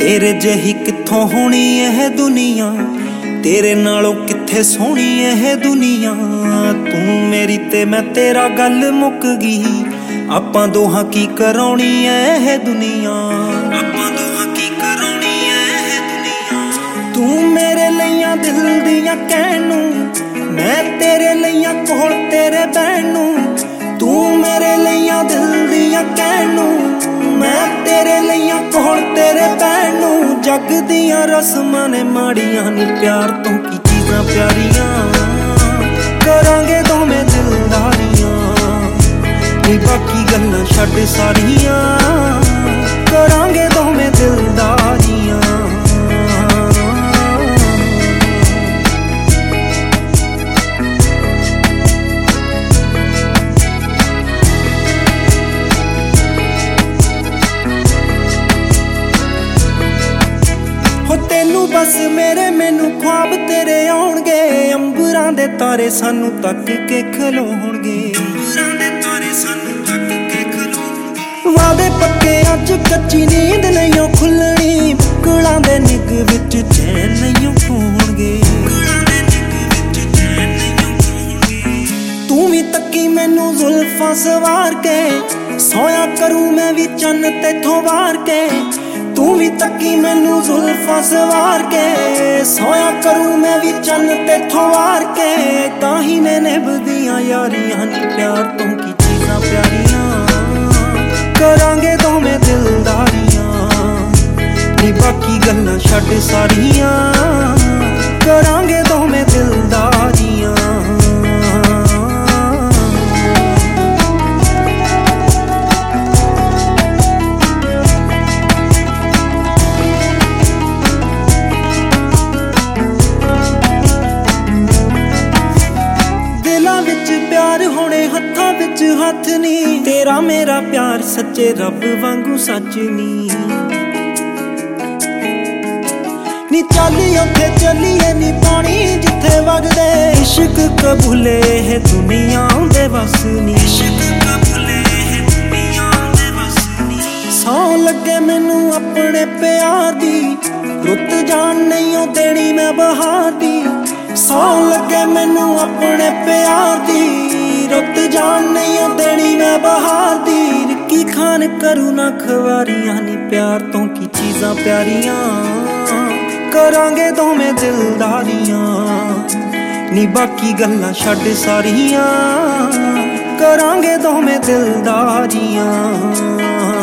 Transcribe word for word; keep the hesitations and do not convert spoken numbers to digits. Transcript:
तेरे जही कित्थों होनी यह दुनिया, तेरे नालों कित्थे सोहनी यह दुनिया। तू मेरी ते मैं तेरा गल मुक गई, आपां दोहां की कराउणी यह दुनिया, आपां दोहां की कराउणी यह दुनिया। तू मेरे लइयां दिल दियां कहनू, मैं तेरे लइयां कोल तेरे बैनू। तू मेरे लइयां दिल दियां कहनू, मैं तेरे लइयां कोल तेरे बैनू। जग दियां रस्मां ने माड़ियां नी, प्यार तो की चीज़ां प्यारियां, करांगे दोवें दिलदारियां। नी बाकी गल्लां छड्ड सारियां, करांगे दोवें दिलदारियां। हो तेनू बस मेरे मैनू ख्वाब तेरे आउणगे, अंबरां दे तारे सानू तक के खलोणगे, अंबरां दे तारे सानू तक के खलोणगे। वादे पक्के अज कच्ची नींद नहीं खुलनी, मुकलां दे निग विच चैन नहीं होणगे, मुकलां दे निग विच चैन नहीं होणगे। तू भी तक्की मैनू जुल्फां सवार के, सोया करूं मैं भी चन्न तेथों वार के। तू भी तक्की मैनू जुल्फां सवार के, सोया करूं मैं भी चन्न तेथों वार के। ताही ने निभदियां यारियां नी, प्यार तो की चीज़ां प्यारियां, करांगे दोवें दिलदारियां। नी बाकी गल्लां छड्ड सारियां, करांगे दोवें दिलदारियां। प्यार होने हत्थां विच हथ नी, तेरा मेरा प्यार सच्चे रब वांगू सच नी। नी चली उथे चलीए नी पानी जिथे वगदे, इश्क कबूले है दुनिया दे वस नी, इश्क कबूले है दुनिया दे वस नी। सौ लगे मैनू अपने प्यार दी, रुत जान नहीं देनी मैं बहार दी। सौ लगे मैनू अपने प्यार दी, रुत जान नहीं देनी मैं बहार दी। रिक्की खान करूँ ना खवारियां नी, प्यार तो की चीज़ां प्यारियां, करांगे दोवें दिलदारियां। नी बाकी गल्लां छड्ड सारियां, करांगे दोवें दिलदारियां।